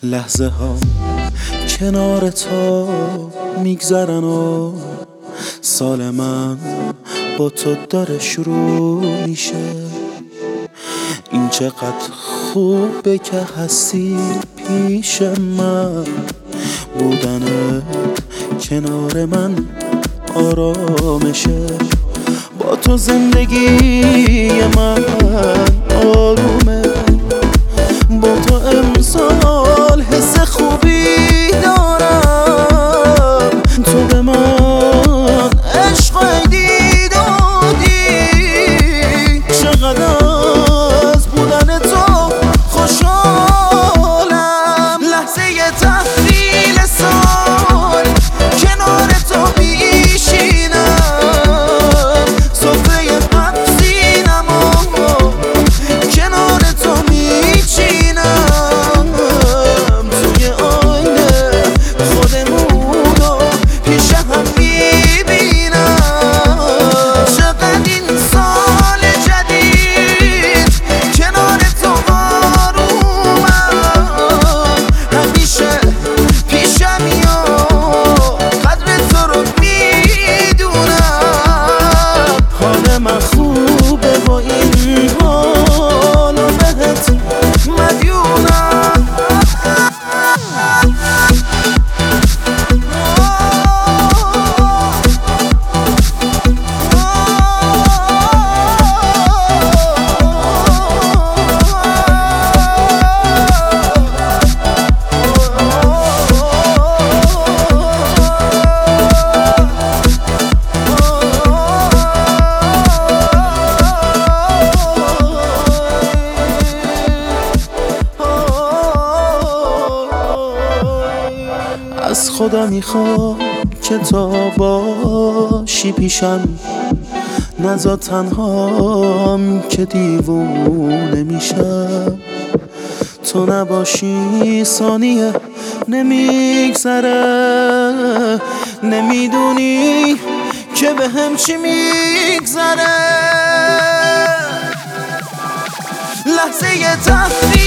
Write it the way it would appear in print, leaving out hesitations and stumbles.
لحظه ها کنار تو میگذرن و سال من با تو داره شروع میشه. این چقدر خوبه که هستی پیش من، بودنت کنار من آرامشه. با تو زندگی من آرومه، با تو امسال حس خوبی دارم. تو به من عشق عیدی دادی، چقدر از بودن تو خوشحالم. لحظه تحویل سال کنار تو میشینم، سفره قبضینم و کنار تو میچینم. توی آینه خودمونو پیش هم میبینم. چقدر این سال جدید کنار تو آرومم، همیشه پیشمی و قدر تو رو میدونم. حال من خوبه با این حالو بهت مدیونم. از خدا میخوام که تا باشی پیشم، نذار تنهام که دیوونه میشم. تو نباشی ثانیه نمیگذره، نمیدونی که به هم چی میگذره. لحظه تحویل